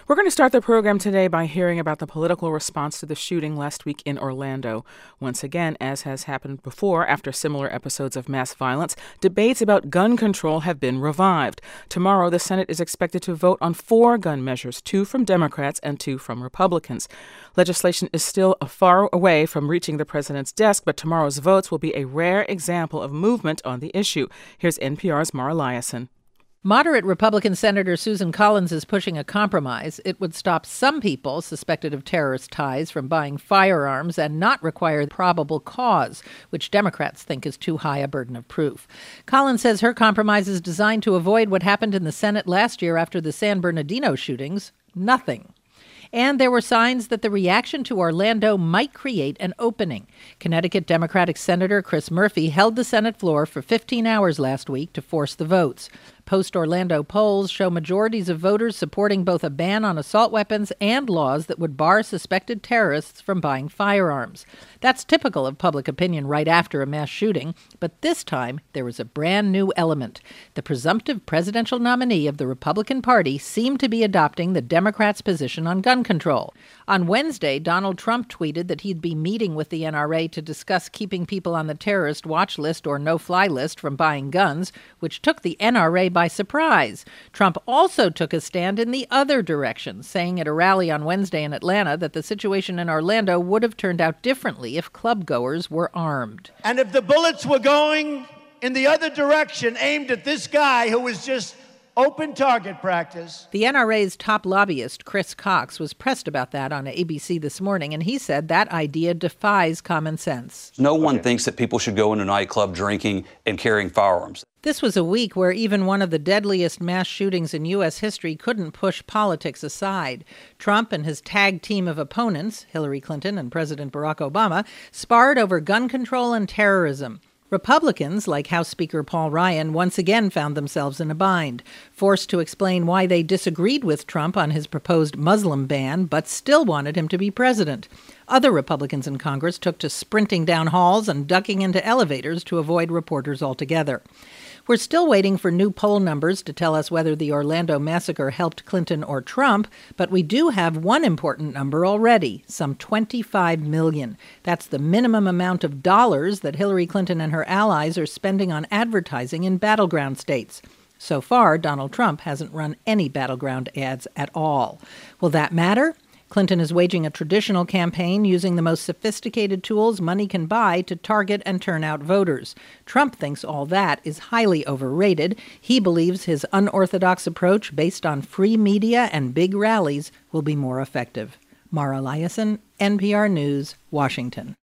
We're going to start the program today by hearing about the political response to the shooting last week in Orlando. Once again, as has happened before after similar episodes of mass violence, debates about gun control have been revived. Tomorrow, the Senate is expected to vote on 4 gun measures, 2 from Democrats and 2 from Republicans. Legislation is still far away from reaching the president's desk, but tomorrow's votes will be a rare example of movement on the issue. Here's NPR's Mara Liasson. Moderate Republican Senator Susan Collins is pushing a compromise. It would stop some people suspected of terrorist ties from buying firearms and not require probable cause, which Democrats think is too high a burden of proof. Collins says her compromise is designed to avoid what happened in the Senate last year after the San Bernardino shootings: nothing. And there were signs that the reaction to Orlando might create an opening. Connecticut Democratic Senator Chris Murphy held the Senate floor for 15 hours last week to force the votes. Post-Orlando polls show majorities of voters supporting both a ban on assault weapons and laws that would bar suspected terrorists from buying firearms. That's typical of public opinion right after a mass shooting, but this time there was a brand new element. The presumptive presidential nominee of the Republican Party seemed to be adopting the Democrats' position on gun control. On Wednesday, Donald Trump tweeted that he'd be meeting with the NRA to discuss keeping people on the terrorist watch list or no-fly list from buying guns, which took the NRA by surprise. Trump also took a stand in the other direction, saying at a rally on Wednesday in Atlanta that the situation in Orlando would have turned out differently if clubgoers were armed. And if the bullets were going in the other direction, aimed at this guy who was just open target practice. The NRA's top lobbyist, Chris Cox, was pressed about that on ABC this morning, and he said that idea defies common sense. No one thinks that people should go into a nightclub drinking and carrying firearms. This was a week where even one of the deadliest mass shootings in U.S. history couldn't push politics aside. Trump and his tag team of opponents, Hillary Clinton and President Barack Obama, sparred over gun control and terrorism. Republicans, like House Speaker Paul Ryan, once again found themselves in a bind, forced to explain why they disagreed with Trump on his proposed Muslim ban, but still wanted him to be president. Other Republicans in Congress took to sprinting down halls and ducking into elevators to avoid reporters altogether. We're still waiting for new poll numbers to tell us whether the Orlando massacre helped Clinton or Trump, but we do have one important number already, some 25 million. That's the minimum amount of dollars that Hillary Clinton and her allies are spending on advertising in battleground states. So far, Donald Trump hasn't run any battleground ads at all. Will that matter? Clinton is waging a traditional campaign using the most sophisticated tools money can buy to target and turn out voters. Trump thinks all that is highly overrated. He believes his unorthodox approach based on free media and big rallies will be more effective. Mara Liasson, NPR News, Washington.